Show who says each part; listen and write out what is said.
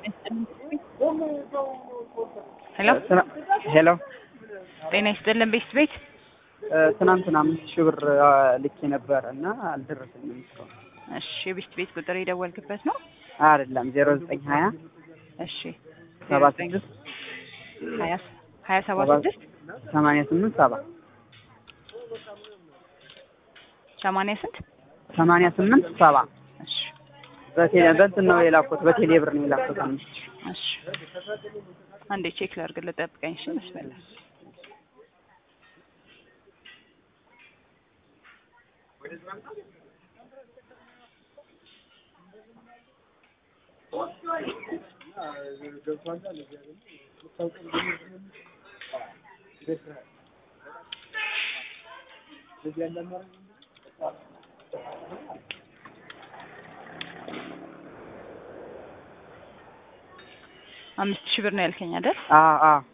Speaker 1: ሄሎ
Speaker 2: ሄሎ
Speaker 1: ጤና ይስጥልን ቤት
Speaker 2: ትናንትና 5000 ብር ልኬ ነበር እና አልደረሰኝም እስካሁን።
Speaker 1: እሺ ቤት ቁጥር የደወልክበት ነው?
Speaker 2: አይደለም 0920
Speaker 1: እሺ
Speaker 2: 76
Speaker 1: 2076
Speaker 2: 88 7 88 7
Speaker 1: እሺ
Speaker 2: በእንትን ነው የላኩት፣ በቴሌ ብር ነው የላኩት።
Speaker 1: እሺ አንዴ ቼክ ላድርግልህ፣ ጠብቀኝ። እሺ መስመር አምስት ሺህ ብር ነው ያልከኝ አይደል?
Speaker 2: አዎ